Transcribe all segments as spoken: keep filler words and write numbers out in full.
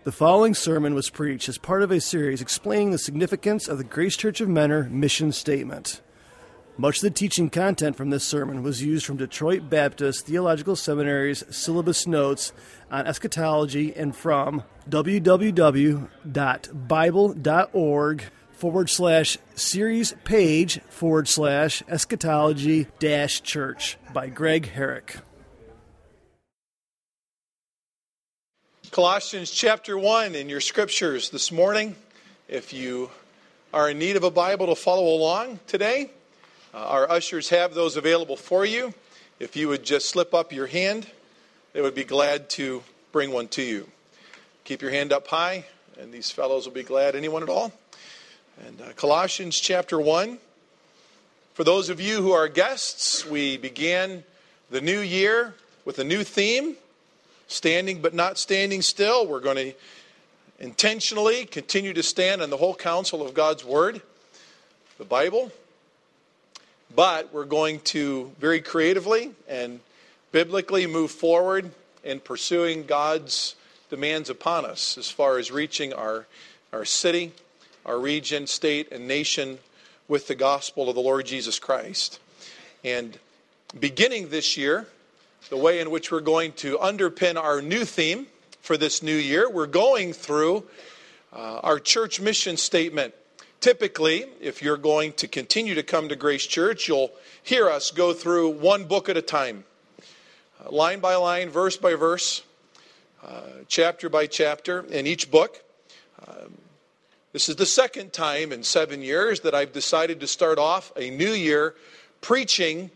The following sermon was preached as part of a series explaining the significance of the Grace Church of Mentor mission statement. Much of the teaching content from this sermon was used from Detroit Baptist Theological Seminary's syllabus notes on eschatology and from www.bible.org forward slash series page forward slash eschatology dash church by Greg Herrick. Colossians chapter one in your scriptures this morning. If you are in need of a Bible to follow along today, uh, our ushers have those available for you. If you would just slip up your hand, they would be glad to bring one to you. Keep your hand up high, and these fellows will be glad, anyone at all. And uh, Colossians chapter one. For those of you who are guests, we began the new year with a new theme. Standing but not standing still. We're going to intentionally continue to stand on the whole counsel of God's Word, the Bible. But we're going to very creatively and biblically move forward in pursuing God's demands upon us as far as reaching our, our city, our region, state, and nation with the gospel of the Lord Jesus Christ. And beginning this year, the way in which we're going to underpin our new theme for this new year, we're going through uh, our church mission statement. Typically, if you're going to continue to come to Grace Church, you'll hear us go through one book at a time, uh, line by line, verse by verse, uh, chapter by chapter in each book. Um, this is the second time in seven years that I've decided to start off a new year preaching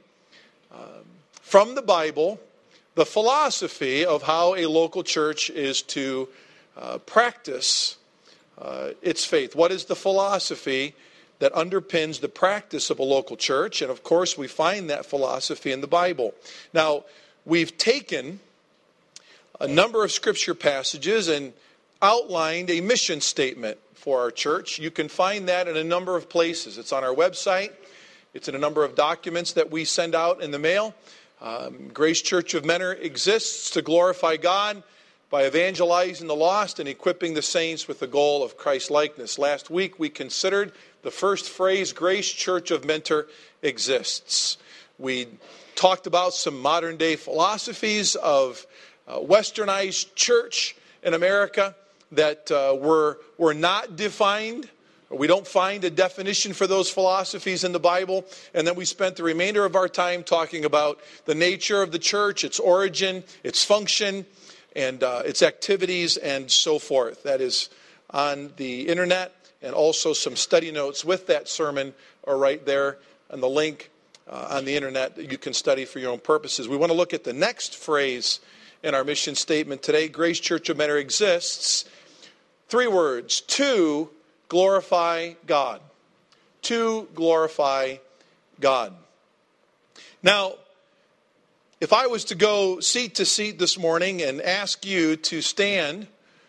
from the Bible, the philosophy of how a local church is to uh, practice uh, its faith. What is the philosophy that underpins the practice of a local church? And of course, we find that philosophy in the Bible. Now, we've taken a number of scripture passages and outlined a mission statement for our church. You can find that in a number of places. It's on our website. It's in a number of documents that we send out in the mail. Um, Grace Church of Mentor exists to glorify God by evangelizing the lost and equipping the saints with the goal of Christ-likeness. Last week we considered the first phrase, Grace Church of Mentor exists. We talked about some modern-day philosophies of uh, westernized church in America that uh, were, were not defined. We don't find a definition for those philosophies in the Bible. And then we spent the remainder of our time talking about the nature of the church, its origin, its function, and uh, its activities, and so forth. That is on the internet, and also some study notes with that sermon are right there on the link uh, on the internet that you can study for your own purposes. We want to look at the next phrase in our mission statement today. Grace Church of Mentor exists. Three words. To glorify God. To glorify God. Now, if I was to go seat to seat this morning and ask you to stand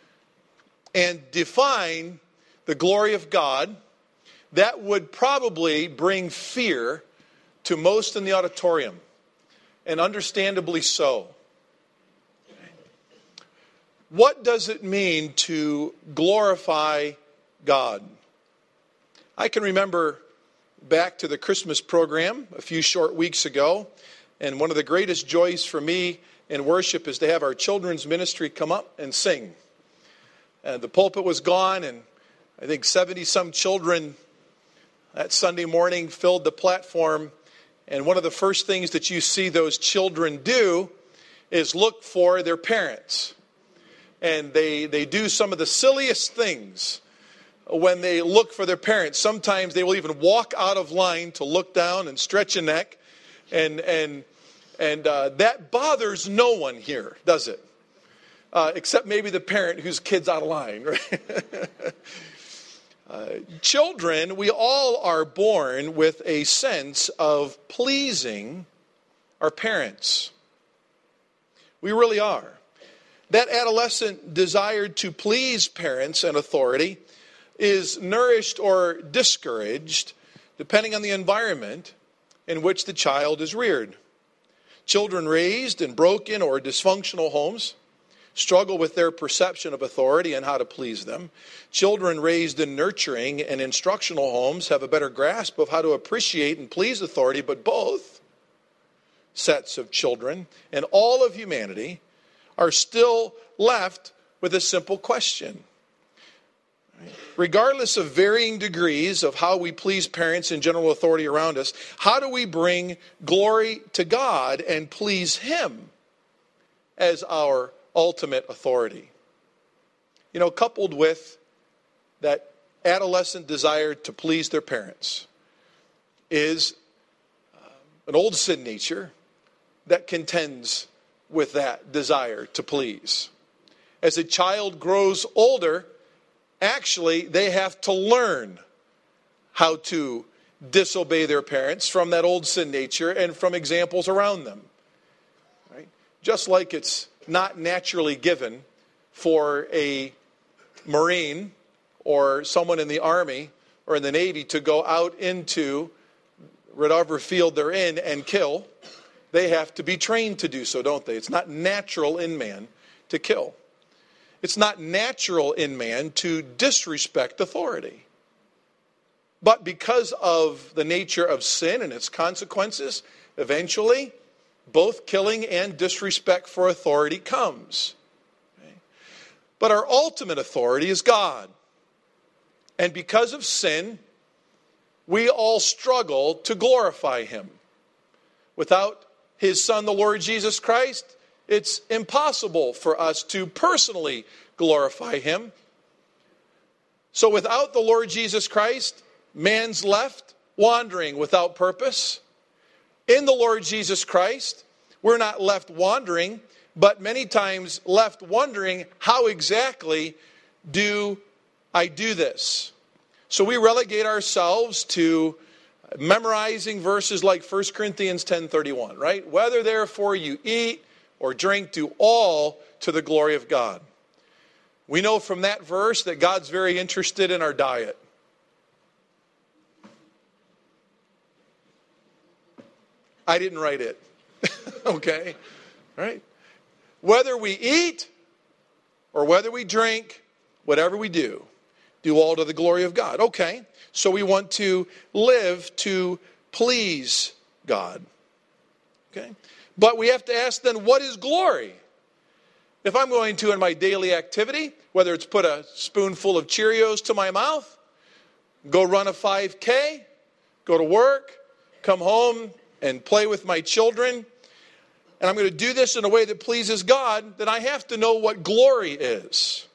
and define the glory of God, that would probably bring fear to most in the auditorium, and understandably so. What does it mean to glorify God? I can remember back to the Christmas program a few short weeks ago, and one of the greatest joys for me in worship is to have our children's ministry come up and sing. And the pulpit was gone, and I think seventy-some children that Sunday morning filled the platform, and one of the first things that you see those children do is look for their parents. And they, they do some of the silliest things when they look for their parents. Sometimes they will even walk out of line to look down and stretch a neck. And and and uh, that bothers no one here, does it? Uh, except maybe the parent whose kid's out of line. Right? uh, children, we all are born with a sense of pleasing our parents. We really are. That adolescent desire to please parents and authority is nourished or discouraged depending on the environment in which the child is reared. Children raised in broken or dysfunctional homes struggle with their perception of authority and how to please them. Children raised in nurturing and instructional homes have a better grasp of how to appreciate and please authority, but both sets of children and all of humanity are still left with a simple question. Regardless of varying degrees of how we please parents and general authority around us, how do we bring glory to God and please Him as our ultimate authority? You know, coupled with that adolescent desire to please their parents is uh, an old sin nature that contends with that desire to please. As a child grows older, actually, they have to learn how to disobey their parents from that old sin nature and from examples around them. Right? Just like it's not naturally given for a Marine or someone in the Army or in the Navy to go out into whatever field they're in and kill. They have to be trained to do so, don't they? It's not natural in man to kill. It's not natural in man to disrespect authority. But because of the nature of sin and its consequences, eventually, both killing and disrespect for authority comes. Okay? But our ultimate authority is God. And because of sin, we all struggle to glorify Him. Without His Son, the Lord Jesus Christ, it's impossible for us to personally glorify Him. So without the Lord Jesus Christ, man's left wandering without purpose. In the Lord Jesus Christ, we're not left wandering, but many times left wondering, how exactly do I do this? So we relegate ourselves to memorizing verses like First Corinthians ten thirty-one, right? Whether therefore you eat or drink, do all to the glory of God. We know from that verse that God's very interested in our diet. I didn't write it. Okay? Right? Whether we eat or whether we drink, whatever we do, do all to the glory of God. Okay, so we want to live to please God. Okay? But we have to ask then, what is glory? If I'm going to, in my daily activity, whether it's put a spoonful of Cheerios to my mouth, go run a five K, go to work, come home and play with my children, and I'm going to do this in a way that pleases God, then I have to know what glory is.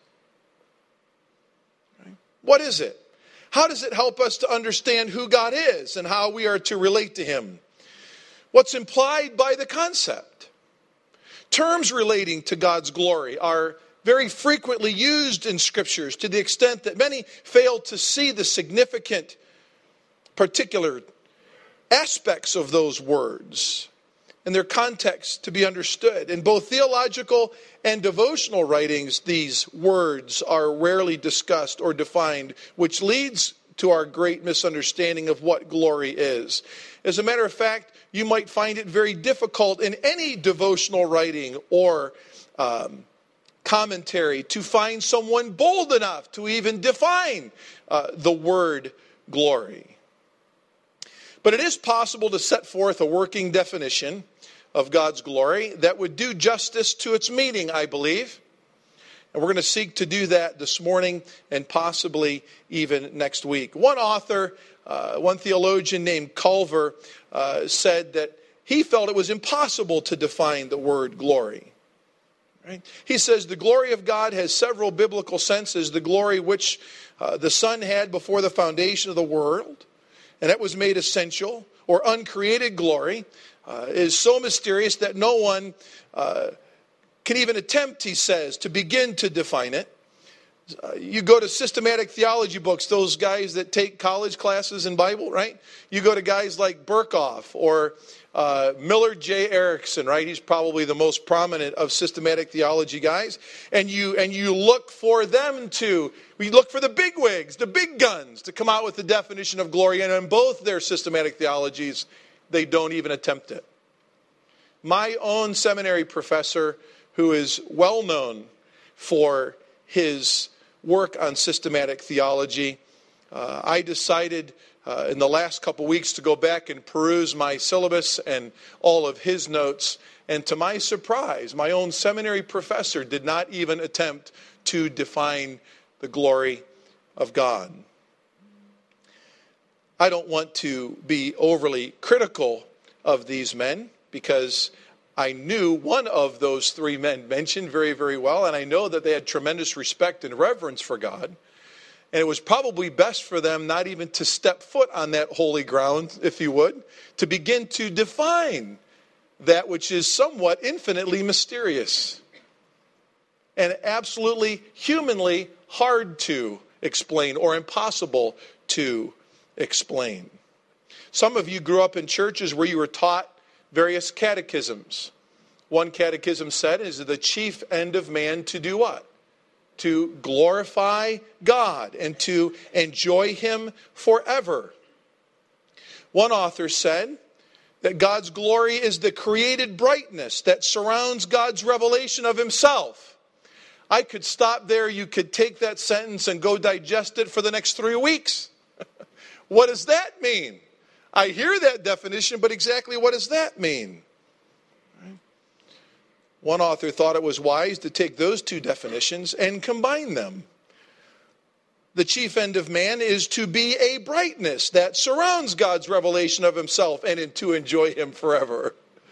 What is it? How does it help us to understand who God is and how we are to relate to Him? What's implied by the concept? Terms relating to God's glory are very frequently used in scriptures to the extent that many fail to see the significant particular aspects of those words and their context to be understood. In both theological and devotional writings, these words are rarely discussed or defined, which leads to our great misunderstanding of what glory is. As a matter of fact, you might find it very difficult in any devotional writing or um, commentary to find someone bold enough to even define uh, the word glory. But it is possible to set forth a working definition of God's glory that would do justice to its meaning, I believe. And we're going to seek to do that this morning and possibly even next week. One author, uh, one theologian named Culver, uh, said that he felt it was impossible to define the word glory. Right? He says the glory of God has several biblical senses. The glory which uh, the Son had before the foundation of the world, and that was made essential, or uncreated glory, uh, is so mysterious that no one uh, can even attempt, he says, to begin to define it. Uh, you go to systematic theology books, those guys that take college classes in Bible, right? You go to guys like Berkhoff or uh, Millard J. Erickson, right? He's probably the most prominent of systematic theology guys. And you and you look for them to, we look for the bigwigs, the big guns, to come out with the definition of glory. And in both their systematic theologies, they don't even attempt it. My own seminary professor, who is well known for his work on systematic theology. Uh, I decided uh, in the last couple weeks to go back and peruse my syllabus and all of his notes. And to my surprise, my own seminary professor did not even attempt to define the glory of God. I don't want to be overly critical of these men because I knew one of those three men mentioned very, very well, and I know that they had tremendous respect and reverence for God. And it was probably best for them not even to step foot on that holy ground, if you would, to begin to define that which is somewhat infinitely mysterious and absolutely humanly hard to explain or impossible to explain. Some of you grew up in churches where you were taught various catechisms. One catechism said, is the chief end of man to do what? To glorify God and to enjoy Him forever. One author said that God's glory is the created brightness that surrounds God's revelation of Himself. I could stop there. You could take that sentence and go digest it for the next three weeks. What does that mean? I hear that definition, but exactly what does that mean? One author thought it was wise to take those two definitions and combine them. The chief end of man is to be a brightness that surrounds God's revelation of Himself and to enjoy Him forever.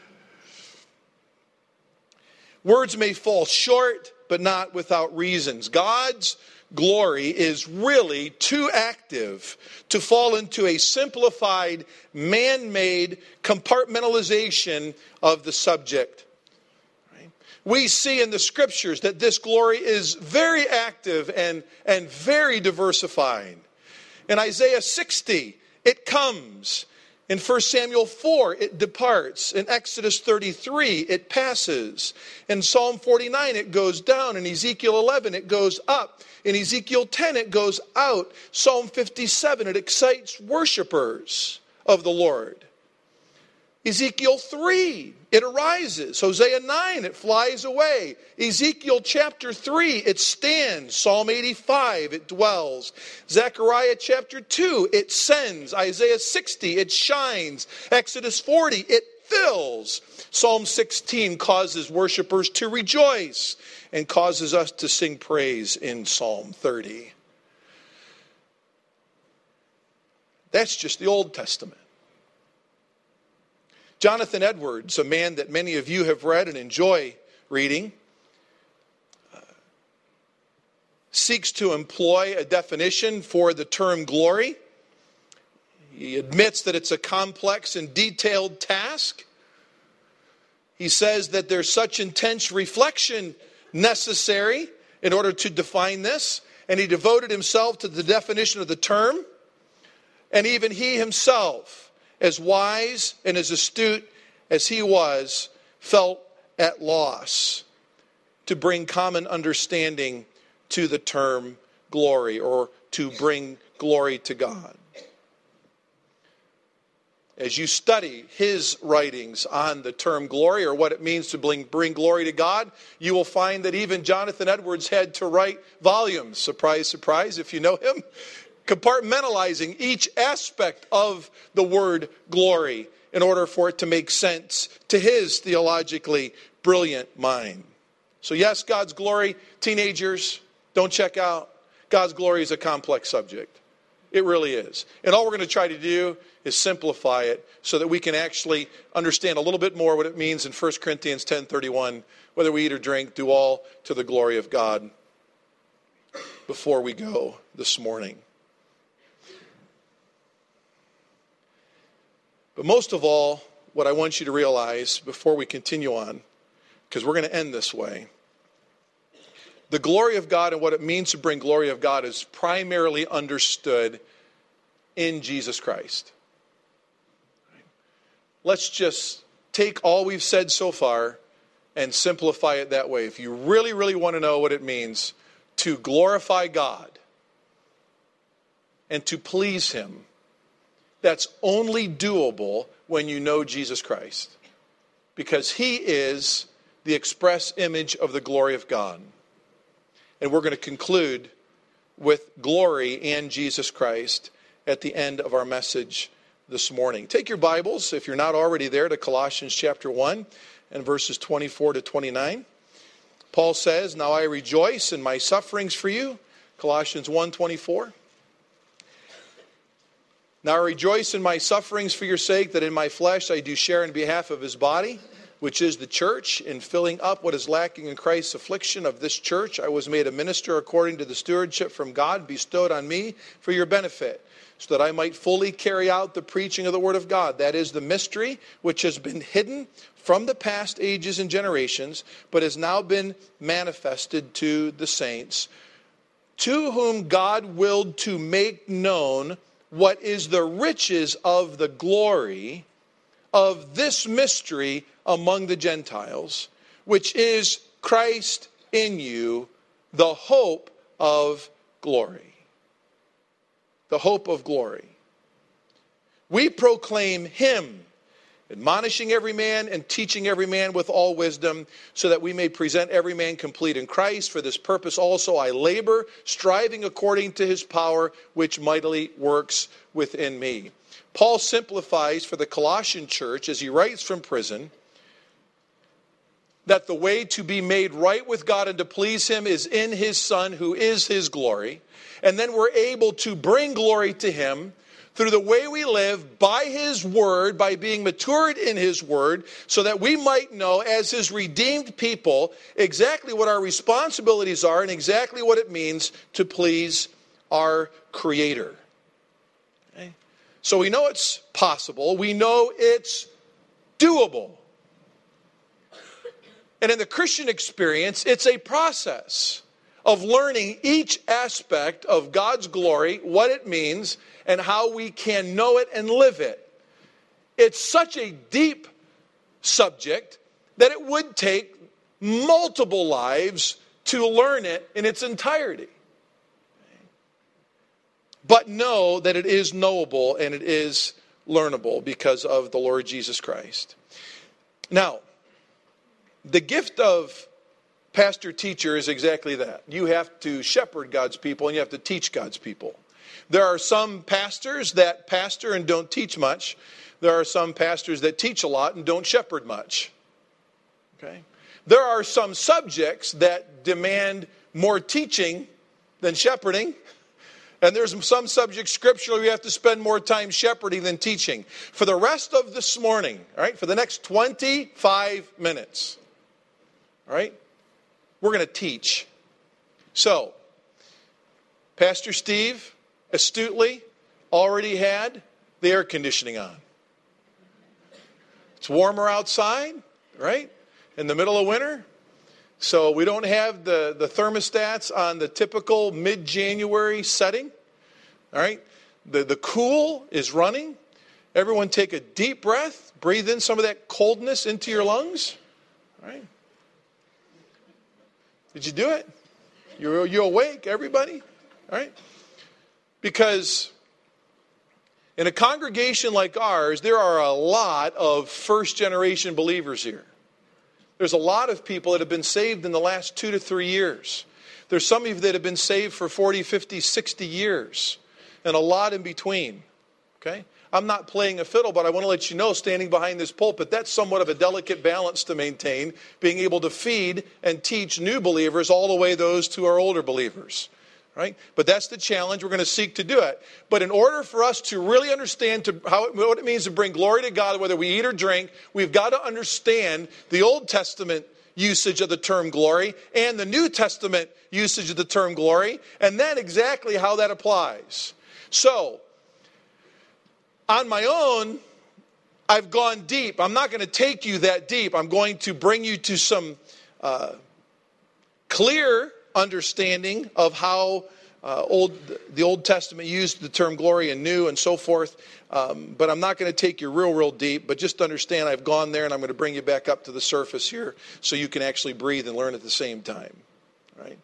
Words may fall short, but not without reasons. God's glory is really too active to fall into a simplified, man-made compartmentalization of the subject. We see in the Scriptures that this glory is very active and, and very diversified. In Isaiah sixty, it comes. In First Samuel four, it departs. In Exodus thirty-three, it passes. In Psalm forty-nine, it goes down. In Ezekiel eleven, it goes up. In Ezekiel ten, it goes out. Psalm fifty-seven, it excites worshipers of the Lord. Ezekiel three, it arises. Hosea nine, it flies away. Ezekiel chapter three, it stands. Psalm eighty-five, it dwells. Zechariah chapter two, it sends. Isaiah sixty, it shines. Exodus forty, it fills. Psalm sixteen causes worshipers to rejoice and causes us to sing praise in Psalm thirty. That's just the Old Testament. Jonathan Edwards, a man that many of you have read and enjoy reading, uh, seeks to employ a definition for the term glory. He admits that it's a complex and detailed task. He says that there's such intense reflection necessary in order to define this, and he devoted himself to the definition of the term, and even he himself, as wise and as astute as he was, felt at loss to bring common understanding to the term glory, or to bring glory to God. As you study his writings on the term glory, or what it means to bring, bring glory to God, you will find that even Jonathan Edwards had to write volumes, surprise, surprise, if you know him, compartmentalizing each aspect of the word glory in order for it to make sense to his theologically brilliant mind. So yes, God's glory, teenagers, don't check out. God's glory is a complex subject. It really is. And all we're going to try to do is simplify it so that we can actually understand a little bit more what it means in First Corinthians ten thirty-one, whether we eat or drink, do all to the glory of God, before we go this morning. But most of all, what I want you to realize before we continue on, because we're going to end this way, the glory of God and what it means to bring glory of God is primarily understood in Jesus Christ. Let's just take all we've said so far and simplify it that way. If you really, really want to know what it means to glorify God and to please Him, that's only doable when you know Jesus Christ. Because He is the express image of the glory of God. And we're going to conclude with glory and Jesus Christ at the end of our message this morning. Take your Bibles, if you're not already there, to Colossians chapter one and verses twenty-four to twenty-nine. Paul says, "Now I rejoice in my sufferings for you." Colossians one twenty-four. "Now I rejoice in my sufferings for your sake, that in my flesh I do share in behalf of his body, which is the church, in filling up what is lacking in Christ's affliction of this church. I was made a minister according to the stewardship from God bestowed on me for your benefit, so that I might fully carry out the preaching of the word of God. That is the mystery which has been hidden from the past ages and generations, but has now been manifested to the saints, to whom God willed to make known what is the riches of the glory of this mystery among the Gentiles, which is Christ in you, the hope of glory." The hope of glory. "We proclaim him, admonishing every man and teaching every man with all wisdom, so that we may present every man complete in Christ. For this purpose also I labor, striving according to his power, which mightily works within me." Paul simplifies for the Colossian church, as he writes from prison, that the way to be made right with God and to please him is in his Son, who is his glory. And then we're able to bring glory to him through the way we live by his word, by being matured in his word, so that we might know as his redeemed people exactly what our responsibilities are and exactly what it means to please our Creator. Okay? So we know it's possible. We know it's doable. And in the Christian experience, it's a process of learning each aspect of God's glory, what it means, and how we can know it and live it. It's such a deep subject that it would take multiple lives to learn it in its entirety. But know that it is knowable and it is learnable because of the Lord Jesus Christ. Now, the gift of pastor-teacher is exactly that. You have to shepherd God's people and you have to teach God's people. There are some pastors that pastor and don't teach much. There are some pastors that teach a lot and don't shepherd much. Okay? There are some subjects that demand more teaching than shepherding. And there's some subjects scripturally we have to spend more time shepherding than teaching. For the rest of this morning, all right, for the next twenty-five minutes, all right, we're going to teach. So, Pastor Steve astutely already had the air conditioning on. It's warmer outside, right? In the middle of winter. So we don't have the, the thermostats on the typical mid-January setting. All right? The, the cool is running. Everyone take a deep breath. Breathe in some of that coldness into your lungs. All right? Did you do it? You you awake, everybody? All right? Because in a congregation like ours, there are a lot of first-generation believers here. There's a lot of people that have been saved in the last two to three years. There's some of you that have been saved for forty, fifty, sixty years, and a lot in between. Okay? I'm not playing a fiddle, but I want to let you know, standing behind this pulpit, that's somewhat of a delicate balance to maintain, being able to feed and teach new believers all the way those to our older believers. Right? But that's the challenge. We're going to seek to do it. But in order for us to really understand to how, what it means to bring glory to God, whether we eat or drink, we've got to understand the Old Testament usage of the term glory and the New Testament usage of the term glory, and then exactly how that applies. So, on my own, I've gone deep. I'm not going to take you that deep. I'm going to bring you to some uh, clear understanding of how uh, old the Old Testament used the term glory and new and so forth. Um, but I'm not going to take you real, real deep. But just understand I've gone there and I'm going to bring you back up to the surface here so you can actually breathe and learn at the same time. Right?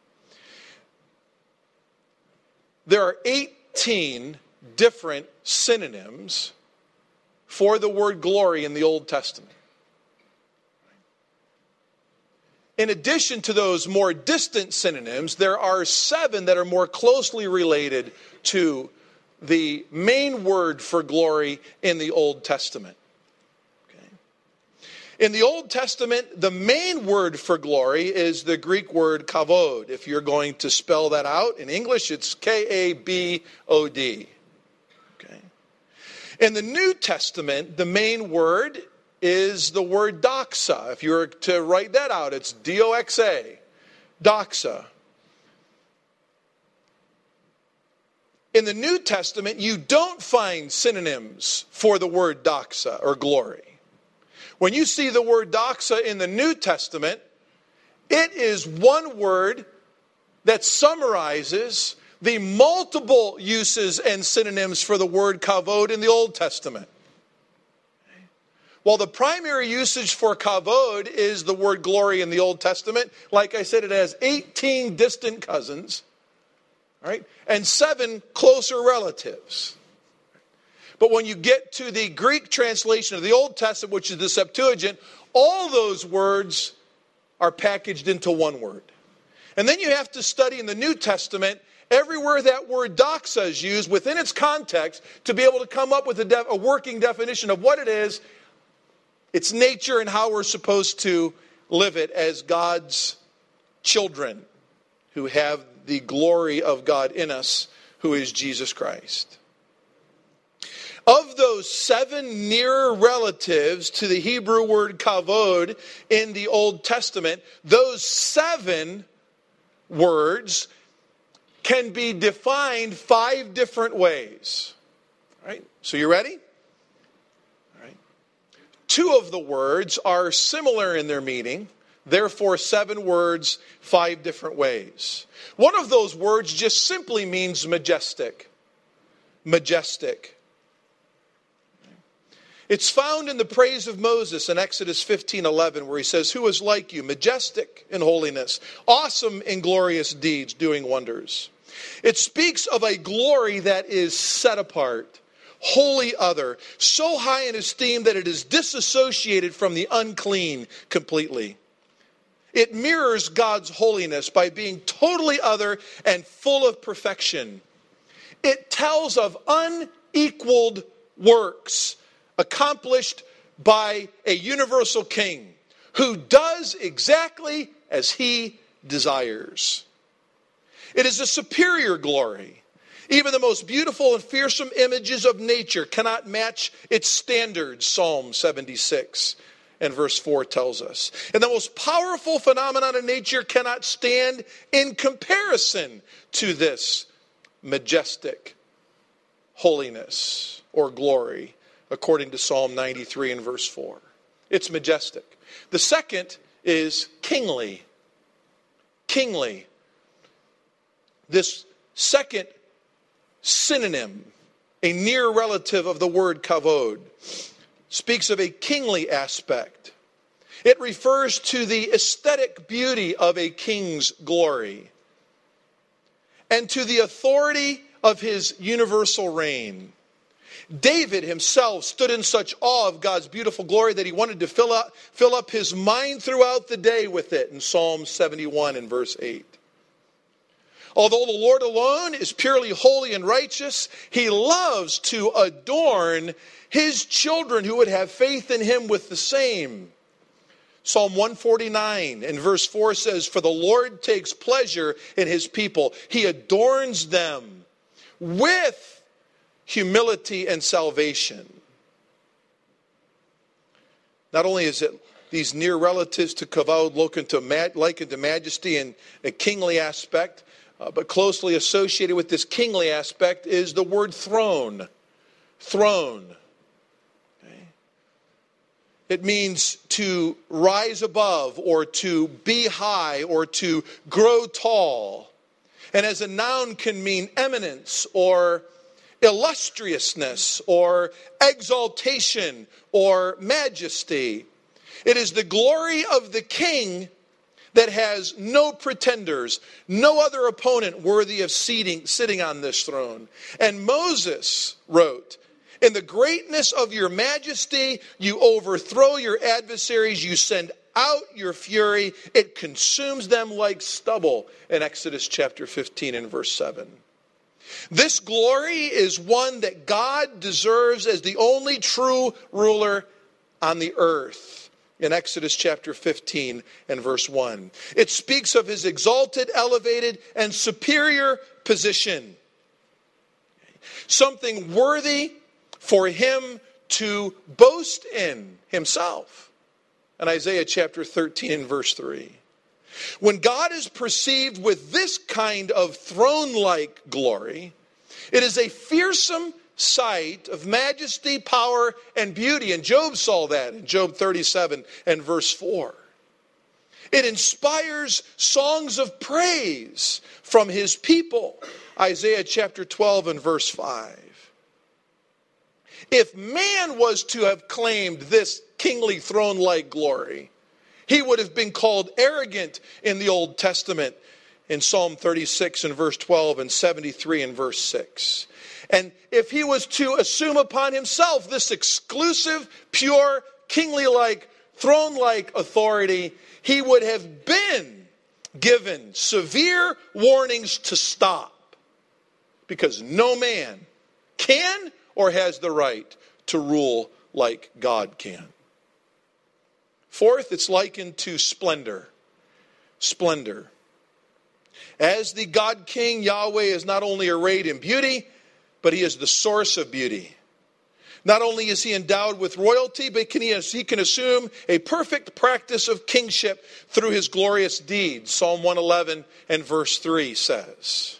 There are eighteen different synonyms for the word glory in the Old Testament. in addition to those more distant synonyms, there are seven that are more closely related to the main word for glory in the Old Testament. In the Old Testament, the main word for glory is the Greek word kavod. If you're going to spell that out in English, it's K A B O D. Okay. In the New Testament, the main word is the word doxa. If you were to write that out, it's D O X A, doxa. In the New Testament, you don't find synonyms for the word doxa or glory. When you see the word doxa in the New Testament, it is one word that summarizes the multiple uses and synonyms for the word kavod in the Old Testament. While the primary usage for kavod is the word glory in the Old Testament, like I said, it has eighteen distant cousins, right, and seven closer relatives. But when you get to the Greek translation of the Old Testament, which is the Septuagint, all those words are packaged into one word. And then you have to study in the New Testament everywhere that word doxa is used within its context to be able to come up with a, def- a working definition of what it is, its nature, and how we're supposed to live it as God's children who have the glory of God in us, who is Jesus Christ. Of those seven near relatives to the Hebrew word kavod in the Old Testament, those seven words can be defined five different ways. All right, so you ready? All right. Two of the words are similar in their meaning, therefore seven words, five different ways. One of those words just simply means majestic. Majestic. It's found in the praise of Moses in Exodus fifteen eleven, where he says, "Who is like you, majestic in holiness, awesome in glorious deeds, doing wonders." It speaks of a glory that is set apart, wholly other, so high in esteem that it is disassociated from the unclean completely. It mirrors God's holiness by being totally other and full of perfection. It tells of unequaled works accomplished by a universal king who does exactly as he desires. It is a superior glory. Even the most beautiful and fearsome images of nature cannot match its standards, Psalm seventy-six and verse four tells us. And the most powerful phenomenon in nature cannot stand in comparison to this majestic holiness or glory, according to Psalm ninety-three and verse four. It's majestic. The second is kingly. Kingly. This second synonym, a near relative of the word kavod, speaks of a kingly aspect. It refers to the aesthetic beauty of a king's glory and to the authority of his universal reign. David himself stood in such awe of God's beautiful glory that he wanted to fill up, fill up his mind throughout the day with it in Psalm seventy-one and verse eight. Although the Lord alone is purely holy and righteous, he loves to adorn his children who would have faith in him with the same. Psalm one forty-nine and verse four says, "For the Lord takes pleasure in his people. He adorns them with humility and salvation." Not only is it these near relatives to kavod likened to majesty and a kingly aspect, uh, but closely associated with this kingly aspect is the word throne. Throne. Okay. It means to rise above or to be high or to grow tall. And as a noun can mean eminence or illustriousness or exaltation or majesty. It is the glory of the king that has no pretenders, no other opponent worthy of seating, sitting on this throne. And Moses wrote, "In the greatness of your majesty, you overthrow your adversaries, you send out your fury. It consumes them like stubble in Exodus chapter fifteen and verse seven. This glory is one that God deserves as the only true ruler on the earth. In Exodus chapter fifteen and verse one. It speaks of his exalted, elevated, and superior position. Something worthy for him to boast in himself. In Isaiah chapter thirteen and verse three. When God is perceived with this kind of throne-like glory, it is a fearsome sight of majesty, power, and beauty. And Job saw that in Job thirty-seven and verse four. It inspires songs of praise from his people. Isaiah chapter twelve and verse five. If man was to have claimed this kingly throne-like glory, he would have been called arrogant in the Old Testament in Psalm thirty-six and verse twelve and seventy-three and verse six. And if he was to assume upon himself this exclusive, pure, kingly-like, throne-like authority, he would have been given severe warnings to stop. Because no man can or has the right to rule like God can. Fourth, it's likened to splendor. Splendor. As the God King, Yahweh is not only arrayed in beauty, but he is the source of beauty. Not only is he endowed with royalty, but can he, he can assume a perfect practice of kingship through his glorious deeds. Psalm one eleven and verse three says.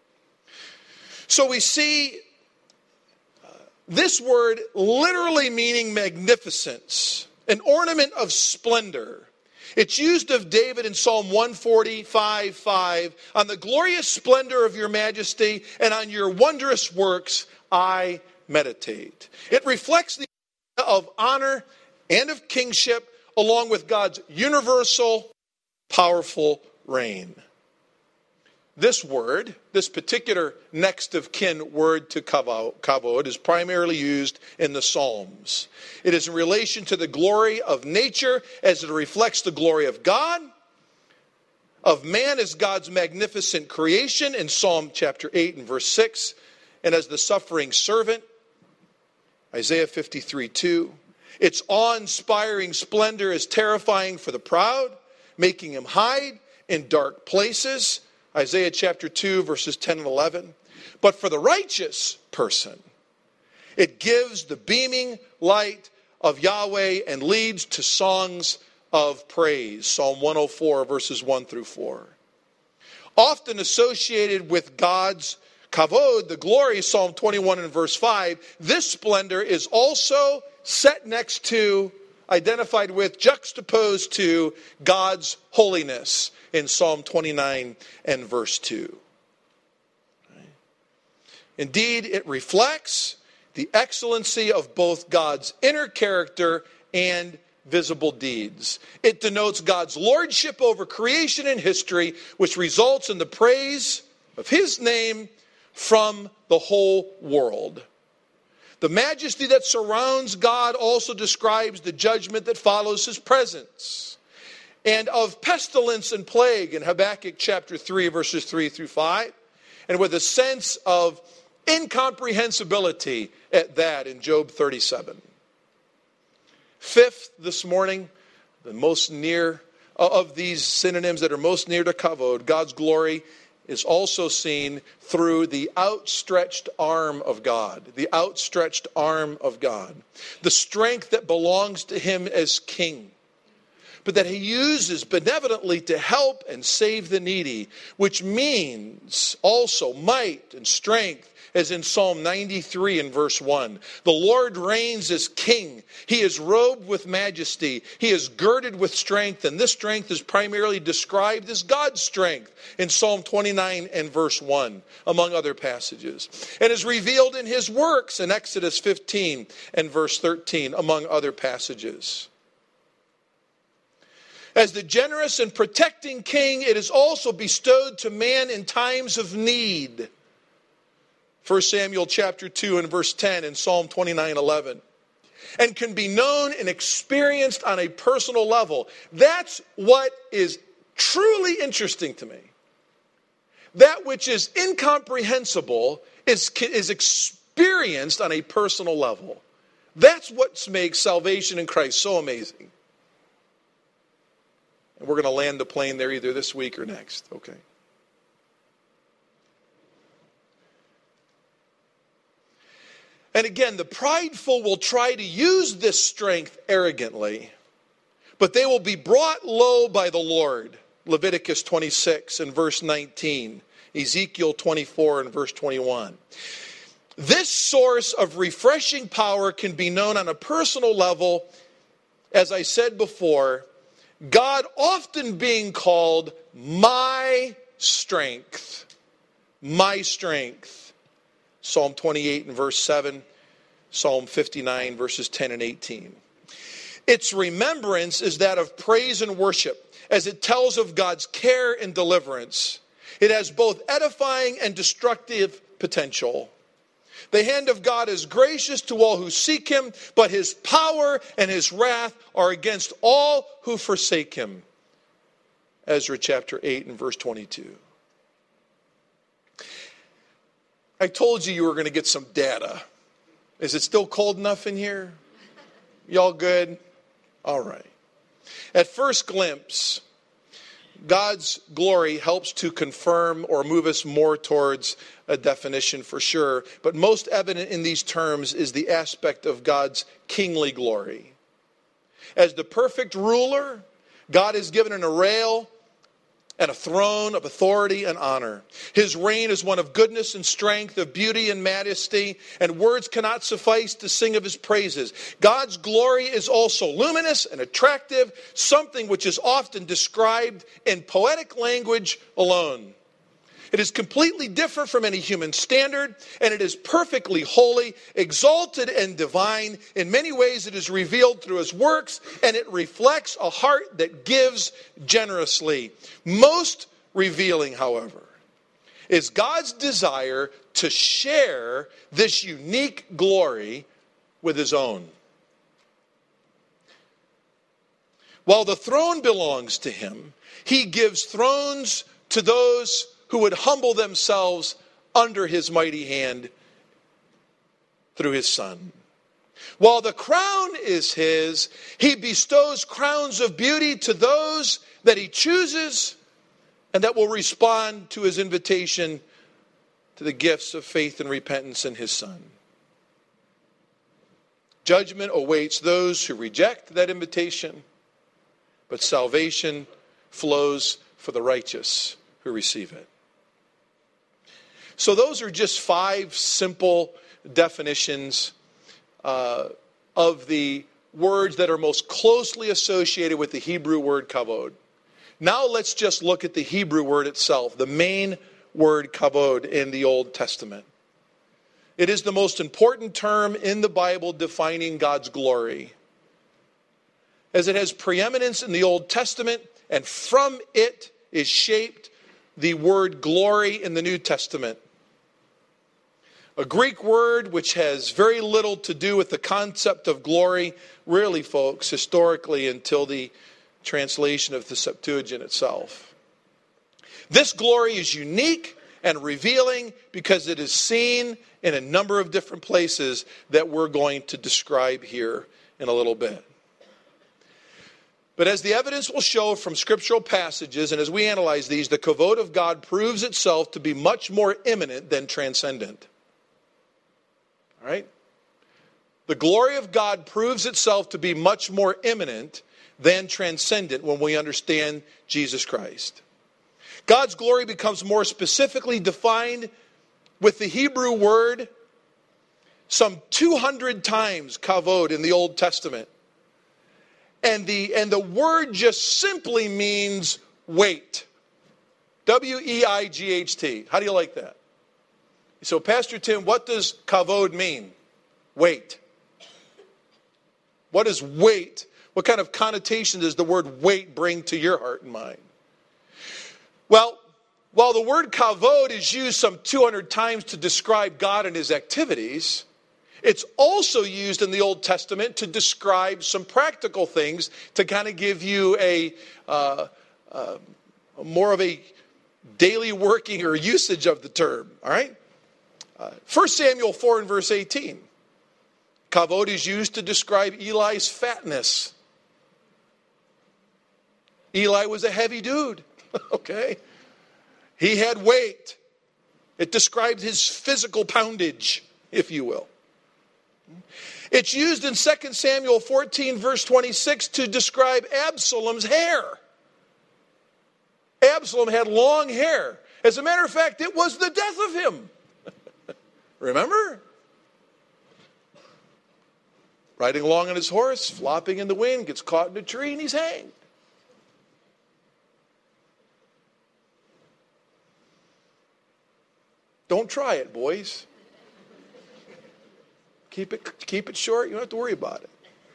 So we see uh, this word literally meaning magnificence, an ornament of splendor. It's used of David in Psalm one forty-five five. On the glorious splendor of your majesty and on your wondrous works I meditate. It reflects the idea of honor and of kingship along with God's universal, powerful reign. This word, this particular next of kin word to kavod, is primarily used in the Psalms. It is in relation to the glory of nature as it reflects the glory of God, of man as God's magnificent creation in Psalm chapter eight and verse six, and as the suffering servant, Isaiah fifty-three two. Its awe-inspiring splendor is terrifying for the proud, making him hide in dark places, Isaiah chapter two, verses ten and eleven. But for the righteous person, it gives the beaming light of Yahweh and leads to songs of praise. Psalm one oh four, verses one through four. Often associated with God's kavod, the glory, Psalm twenty-one and verse five, this splendor is also set next to, identified with, juxtaposed to God's holiness in Psalm twenty-nine and verse two. Indeed, it reflects the excellency of both God's inner character and visible deeds. It denotes God's lordship over creation and history, which results in the praise of his name from the whole world. The majesty that surrounds God also describes the judgment that follows his presence. And of pestilence and plague in Habakkuk chapter three, verses three through five. And with a sense of incomprehensibility at that in Job thirty-seven. Fifth, this morning, the most near of these synonyms that are most near to kavod, God's glory, is also seen through the outstretched arm of God. The outstretched arm of God. The strength that belongs to him as king, but that he uses benevolently to help and save the needy, which means also might and strength, as in Psalm ninety-three and verse one. The Lord reigns as king. He is robed with majesty. He is girded with strength, and this strength is primarily described as God's strength in Psalm twenty-nine and verse one, among other passages, and is revealed in his works in Exodus fifteen and verse thirteen, among other passages. As the generous and protecting king, it is also bestowed to man in times of need. First Samuel chapter two and verse ten and Psalm twenty-nine eleven. and can be known and experienced on a personal level. That's what is truly interesting to me. That which is incomprehensible is, is experienced on a personal level. That's what makes salvation in Christ so amazing. And we're going to land the plane there either this week or next. Okay. And again, the prideful will try to use this strength arrogantly, but they will be brought low by the Lord. Leviticus twenty-six and verse nineteen. Ezekiel twenty-four and verse twenty-one. This source of refreshing power can be known on a personal level, as I said before, God often being called my strength. My strength. Psalm twenty-eight and verse seven. Psalm fifty-nine verses ten and eighteen. Its remembrance is that of praise and worship, as it tells of God's care and deliverance. It has both edifying and destructive potential. The hand of God is gracious to all who seek him, but his power and his wrath are against all who forsake him. Ezra chapter eight and verse twenty-two. I told you you were going to get some data. Is it still cold enough in here? Y'all good? All right. At first glimpse, God's glory helps to confirm or move us more towards a definition for sure. But most evident in these terms is the aspect of God's kingly glory. As the perfect ruler, God is given an array and a throne of authority and honor. His reign is one of goodness and strength, of beauty and majesty, and words cannot suffice to sing of his praises. God's glory is also luminous and attractive, something which is often described in poetic language alone. It is completely different from any human standard, and it is perfectly holy, exalted, and divine. In many ways, it is revealed through his works, and it reflects a heart that gives generously. Most revealing, however, is God's desire to share this unique glory with his own. While the throne belongs to him, he gives thrones to those who would humble themselves under his mighty hand through his Son. While the crown is his, he bestows crowns of beauty to those that he chooses and that will respond to his invitation to the gifts of faith and repentance in his Son. Judgment awaits those who reject that invitation, but salvation flows for the righteous who receive it. So those are just five simple definitions uh, of the words that are most closely associated with the Hebrew word kavod. Now let's just look at the Hebrew word itself, the main word kavod in the Old Testament. It is the most important term in the Bible defining God's glory, as it has preeminence in the Old Testament, and from it is shaped the word glory in the New Testament. A Greek word which has very little to do with the concept of glory, really, folks, historically until the translation of the Septuagint itself. This glory is unique and revealing because it is seen in a number of different places that we're going to describe here in a little bit. But as the evidence will show from scriptural passages, and as we analyze these, the kavod of God proves itself to be much more imminent than transcendent. All right? The glory of God proves itself to be much more imminent than transcendent when we understand Jesus Christ. God's glory becomes more specifically defined with the Hebrew word some two hundred times, kavod, in the Old Testament. And the, and the word just simply means weight. W E I G H T. How do you like that? So, Pastor Tim, what does kavod mean? Weight. What is weight? What kind of connotation does the word weight bring to your heart and mind? Well, while the word kavod is used some two hundred times to describe God and his activities, It's also used in the Old Testament to describe some practical things, to kind of give you a uh, uh, more of a daily working or usage of the term. All right? Uh, First Samuel four and verse eighteen. Kavod is used to describe Eli's fatness. Eli was a heavy dude. Okay? He had weight. It described his physical poundage, if you will. It's used in Second Samuel fourteen, verse twenty-six, to describe Absalom's hair. Absalom had long hair. As a matter of fact, it was the death of him. Remember? Riding along on his horse, flopping in the wind, gets caught in a tree, and he's hanged. Don't try it, boys. Keep it, keep it short. You don't have to worry about it.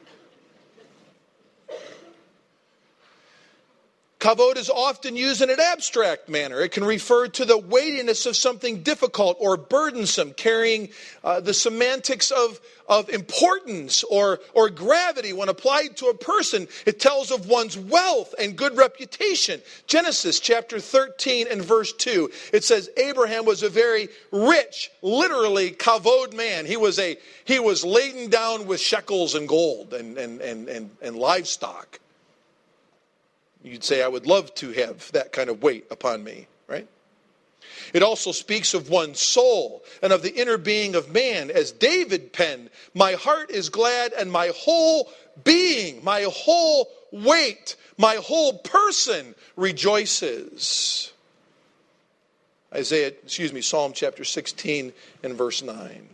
Kavod is often used in an abstract manner. It can refer to the weightiness of something difficult or burdensome, carrying uh, the semantics of, of importance or, or gravity. When applied to a person, it tells of one's wealth and good reputation. Genesis chapter thirteen and verse two, it says Abraham was a very rich, literally kavod man. He was a he was laden down with shekels and gold and, and, and, and, and livestock. You'd say, I would love to have that kind of weight upon me, right? It also speaks of one's soul and of the inner being of man. As David penned, my heart is glad and my whole being, my whole weight, my whole person rejoices. Isaiah, excuse me, Psalm chapter sixteen and verse nine.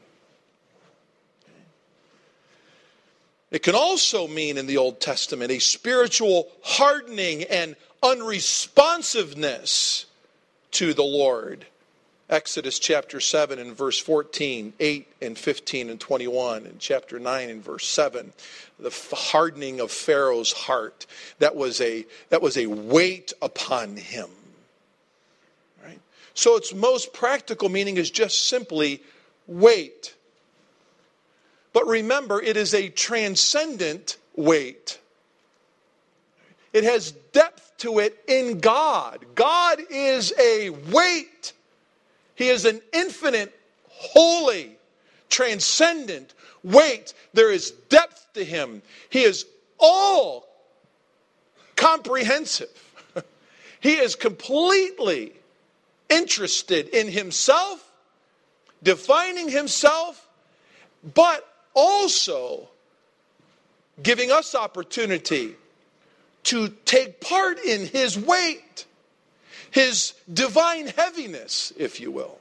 It can also mean in the Old Testament a spiritual hardening and unresponsiveness to the Lord. Exodus chapter seven and verse fourteen, eight and fifteen and twenty-one, and chapter nine and verse seven. The hardening of Pharaoh's heart. That was a, that was a weight upon him. Right? So its most practical meaning is just simply weight. But remember, it is a transcendent weight. It has depth to it in God. God is a weight. He is an infinite, holy, transcendent weight. There is depth to him. He is all comprehensive. He is completely interested in himself, defining himself, but also giving us opportunity to take part in his weight, his divine heaviness, if you will.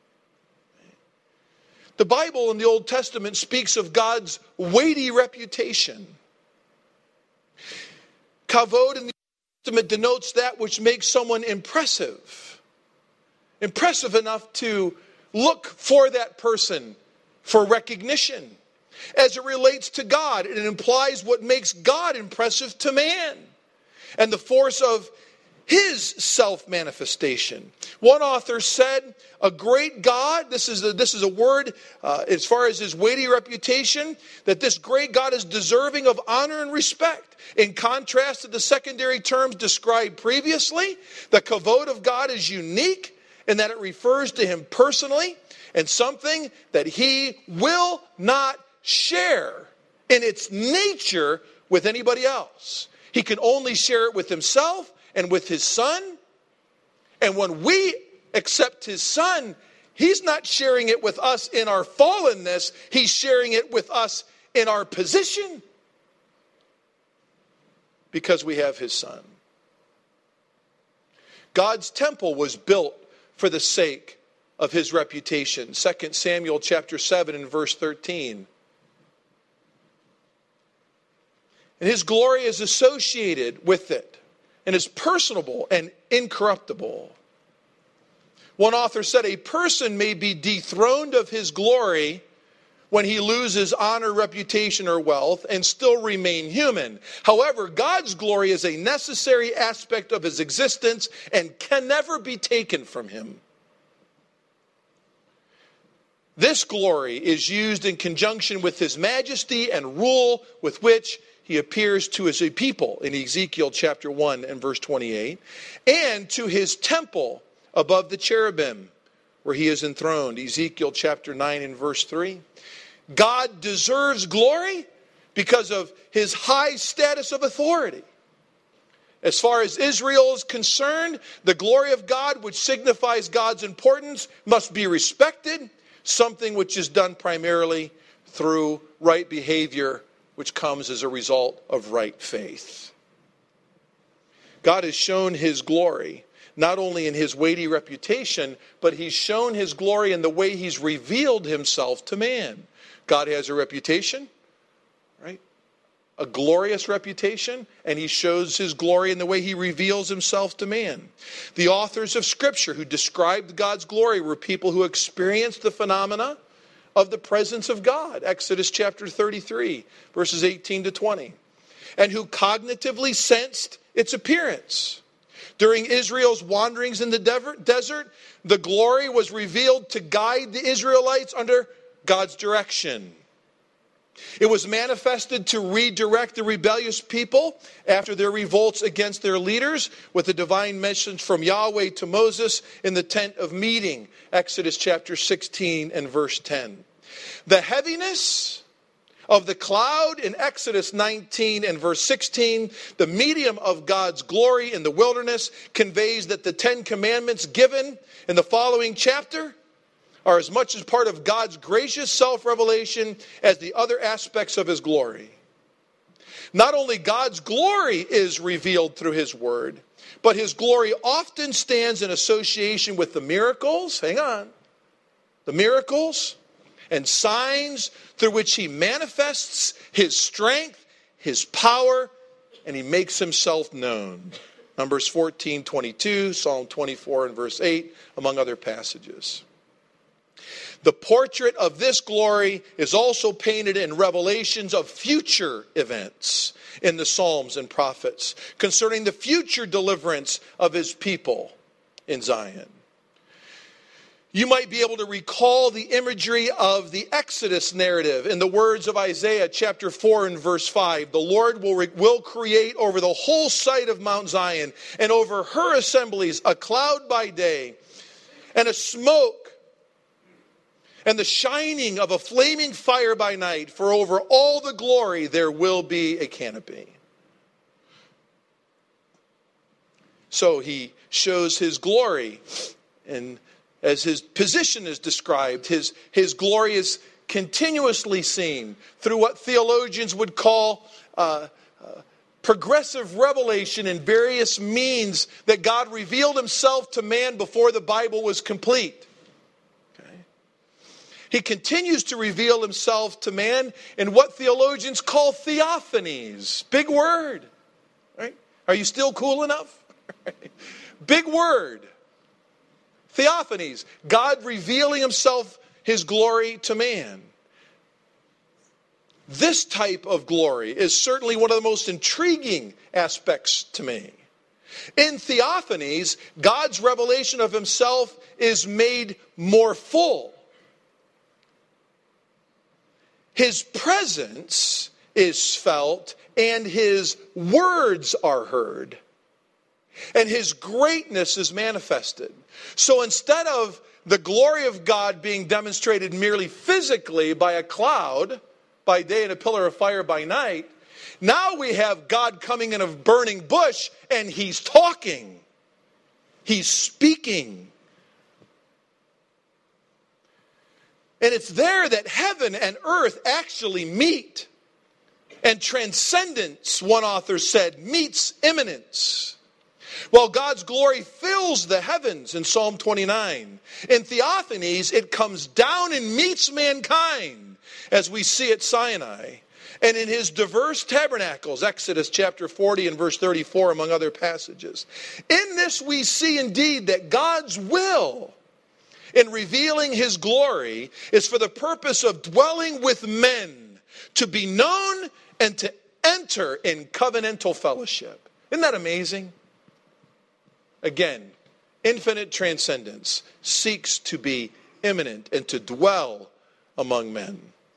The Bible in the Old Testament speaks of God's weighty reputation. Kavod in the Old Testament denotes that which makes someone impressive. Impressive enough to look for that person for recognition. As it relates to God, it implies what makes God impressive to man and the force of his self-manifestation. One author said, a great God, this is a, this is a word uh, as far as his weighty reputation, that this great God is deserving of honor and respect. In contrast to the secondary terms described previously, the kavod of God is unique in that it refers to him personally and something that he will not share in its nature with anybody else. He can only share it with himself and with his Son. And when we accept his Son, he's not sharing it with us in our fallenness. He's sharing it with us in our position because we have his Son. God's temple was built for the sake of his reputation. Second Samuel chapter seven and verse thirteen. And his glory is associated with it and is personable and incorruptible. One author said, a person may be dethroned of his glory when he loses honor, reputation, or wealth and still remain human. However, God's glory is a necessary aspect of his existence and can never be taken from him. This glory is used in conjunction with his majesty and rule with which he appears to his people in Ezekiel chapter one and verse twenty-eight, and to his temple above the cherubim where he is enthroned, Ezekiel chapter nine and verse three. God deserves glory because of his high status of authority. As far as Israel is concerned, the glory of God, which signifies God's importance, must be respected, something which is done primarily through right behavior, which comes as a result of right faith. God has shown his glory, not only in his weighty reputation, but he's shown his glory in the way he's revealed himself to man. God has a reputation, right? A glorious reputation, and he shows his glory in the way he reveals himself to man. The authors of Scripture who described God's glory were people who experienced the phenomena of the presence of God, Exodus chapter thirty-three, verses eighteen to twenty, and who cognitively sensed its appearance. During Israel's wanderings in the desert, the glory was revealed to guide the Israelites under God's direction. It was manifested to redirect the rebellious people after their revolts against their leaders with a divine message from Yahweh to Moses in the tent of meeting, Exodus chapter sixteen and verse ten. The heaviness of the cloud in Exodus nineteen and verse sixteen, the medium of God's glory in the wilderness, conveys that the Ten Commandments given in the following chapter are as much as part of God's gracious self-revelation as the other aspects of his glory. Not only God's glory is revealed through his word, but his glory often stands in association with the miracles, hang on, the miracles and signs through which he manifests his strength, his power, and he makes himself known. Numbers fourteen twenty-two, Psalm twenty-four and verse eight, among other passages. The portrait of this glory is also painted in revelations of future events in the Psalms and prophets concerning the future deliverance of his people in Zion. You might be able to recall the imagery of the Exodus narrative in the words of Isaiah chapter four and verse five. The Lord will, will create over the whole site of Mount Zion and over her assemblies a cloud by day and a smoke and the shining of a flaming fire by night, for over all the glory there will be a canopy. So he shows his glory, and as his position is described, his, his glory is continuously seen through what theologians would call uh, uh, progressive revelation in various means that God revealed himself to man before the Bible was complete. He continues to reveal himself to man in what theologians call theophanies. Big word. Right? Are you still cool enough? Big word. Theophanies. God revealing himself, his glory to man. This type of glory is certainly one of the most intriguing aspects to me. In theophanies, God's revelation of himself is made more full. His presence is felt and his words are heard. And his greatness is manifested. So instead of the glory of God being demonstrated merely physically by a cloud by day and a pillar of fire by night, now we have God coming in a burning bush and he's talking. He's speaking. And it's there that heaven and earth actually meet. And transcendence, one author said, meets immanence. While God's glory fills the heavens in Psalm twenty-nine, in theophanies it comes down and meets mankind, as we see at Sinai. And in his diverse tabernacles, Exodus chapter forty and verse thirty-four, among other passages. In this we see indeed that God's will in revealing his glory is for the purpose of dwelling with men, to be known and to enter in covenantal fellowship. Isn't that amazing? Again, infinite transcendence seeks to be imminent and to dwell among men.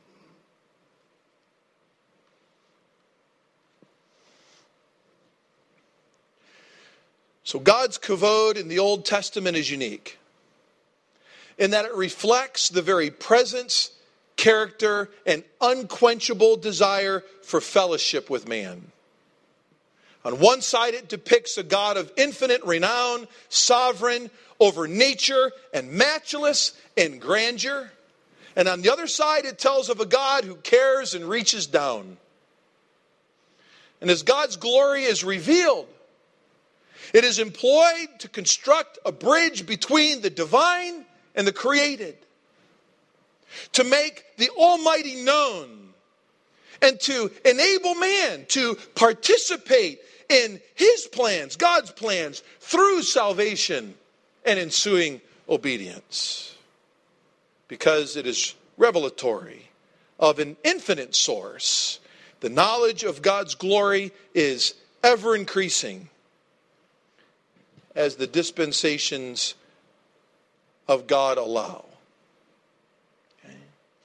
So God's kavod in the Old Testament is unique in that it reflects the very presence, character, and unquenchable desire for fellowship with man. On one side, it depicts a God of infinite renown, sovereign over nature, and matchless in grandeur. And on the other side, it tells of a God who cares and reaches down. And as God's glory is revealed, it is employed to construct a bridge between the divine and the created, to make the Almighty known, and to enable man to participate in His plans, God's plans, through salvation and ensuing obedience. Because it is revelatory of an infinite source, the knowledge of God's glory is ever increasing as the dispensations of God allow. Okay.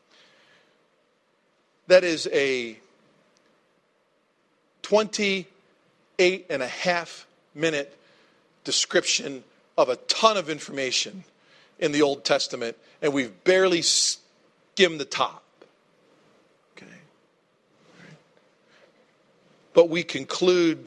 That is a twenty-eight and a half minute description of a ton of information in the Old Testament, and we've barely skimmed the top. Okay. Right. But we conclude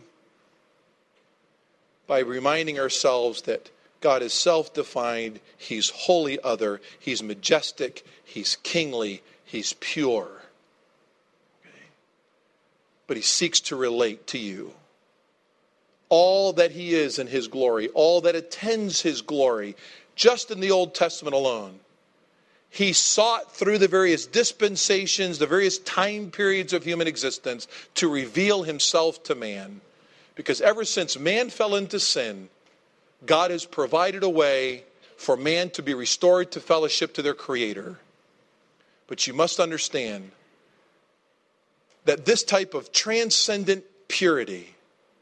by reminding ourselves that God is self-defined, He's wholly other, He's majestic, He's kingly, He's pure. Okay. But He seeks to relate to you. All that He is in His glory, all that attends His glory, just in the Old Testament alone, He sought through the various dispensations, the various time periods of human existence, to reveal Himself to man. Because ever since man fell into sin, God has provided a way for man to be restored to fellowship to their Creator. But you must understand that this type of transcendent purity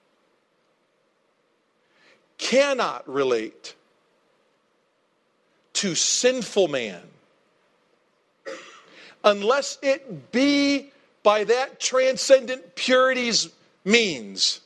cannot relate to sinful man unless it be by that transcendent purity's means.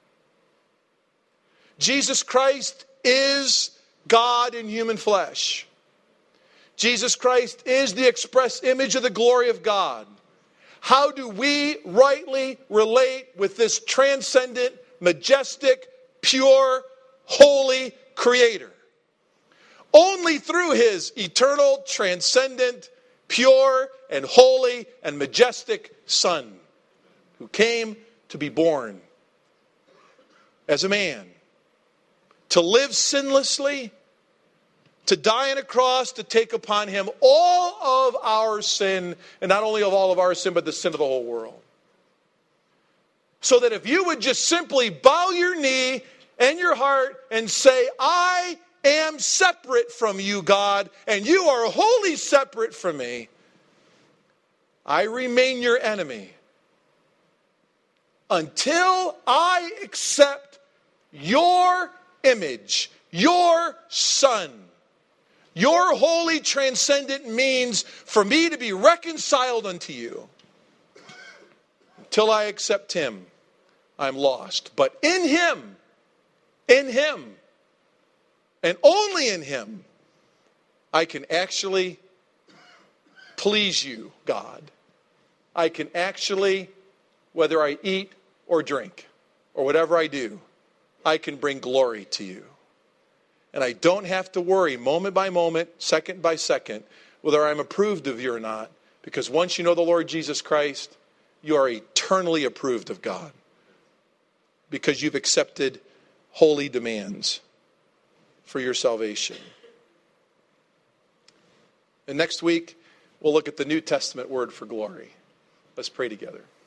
Jesus Christ is God in human flesh. Jesus Christ is the express image of the glory of God. How do we rightly relate with this transcendent, majestic, pure, holy Creator? Only through His eternal, transcendent, pure, and holy, and majestic Son, who came to be born as a man, to live sinlessly, to die on a cross, to take upon Him all of our sin, and not only of all of our sin, but the sin of the whole world. So that if you would just simply bow your knee and your heart and say, I am separate from you, God, and you are wholly separate from me, I remain your enemy until I accept your image, your Son, your holy transcendent means for me to be reconciled unto you. Until I accept Him, I'm lost. But in Him, in Him, and only in Him, I can actually please you, God. I can actually, whether I eat or drink, or whatever I do, I can bring glory to you. And I don't have to worry moment by moment, second by second, whether I'm approved of you or not. Because once you know the Lord Jesus Christ, you are eternally approved of God. Because you've accepted holy demands for your salvation. And next week, we'll look at the New Testament word for glory. Let's pray together.